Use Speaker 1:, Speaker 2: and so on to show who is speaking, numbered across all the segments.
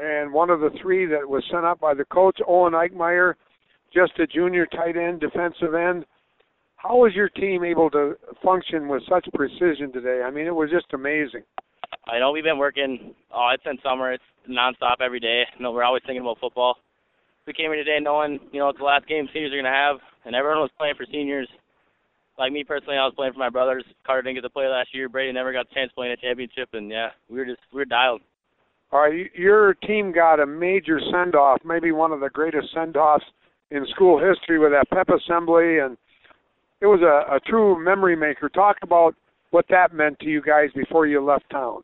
Speaker 1: and one of the three that was sent up by the coach, Owen Eichmeyer, just a junior tight end, defensive end. How was your team able to function with such precision today? I mean, it was just amazing.
Speaker 2: I know we've been working, it's in summer, it's nonstop every day. We're always thinking about football. We came here today knowing, it's the last game seniors are going to have, and everyone was playing for seniors. Like me personally, I was playing for my brothers. Carter didn't get to play last year. Brady never got the chance to play in a championship, and yeah, we were dialed.
Speaker 1: All right, your team got a major send-off, maybe one of the greatest send-offs in school history with that pep assembly, and it was a true memory maker. Talk about what that meant to you guys before you left town.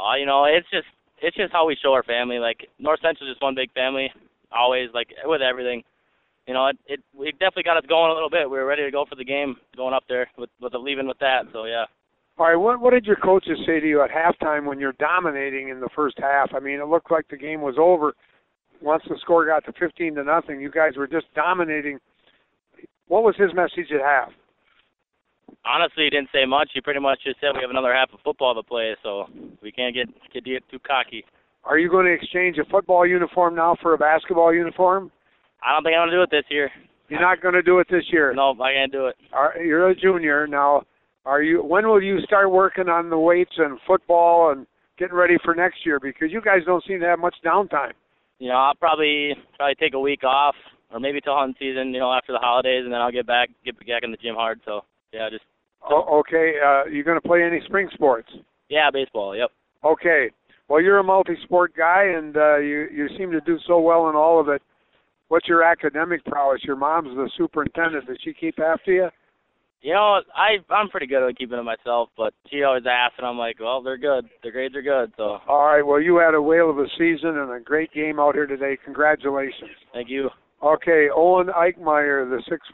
Speaker 2: It's just how we show our family. Like, North Central is just one big family, always, like, with everything. We definitely got us going a little bit. We were ready to go for the game, going up there with leaving with that, so yeah.
Speaker 1: All right, what did your coaches say to you at halftime when you're dominating in the first half? I mean, it looked like the game was over. Once the score got to 15-0, you guys were just dominating. What was his message at half?
Speaker 2: Honestly, he didn't say much. He pretty much just said we have another half of football to play, so we can't get too cocky.
Speaker 1: Are you going to exchange a football uniform now for a basketball uniform?
Speaker 2: I don't think I'm going to do it this year.
Speaker 1: You're not going to do it this year?
Speaker 2: No, I can't do it.
Speaker 1: You're a junior now. When will you start working on the weights and football and getting ready for next year? Because you guys don't seem to have much downtime.
Speaker 2: I'll probably take a week off, or maybe till hunting season, after the holidays, and then I'll get back in the gym hard. So yeah, just.
Speaker 1: Okay. You going to play any spring sports?
Speaker 2: Yeah, baseball. Yep.
Speaker 1: Okay. Well, you're a multi-sport guy, and you seem to do so well in all of it. What's your academic prowess? Your mom's the superintendent. Does she keep after you?
Speaker 2: I'm pretty good at keeping it myself, but she always asks, and I'm like, well, they're good. Their grades are good, so.
Speaker 1: All right, well, you had a whale of a season and a great game out here today. Congratulations.
Speaker 2: Thank you.
Speaker 1: Okay, Owen Eichmeyer, the 6'4"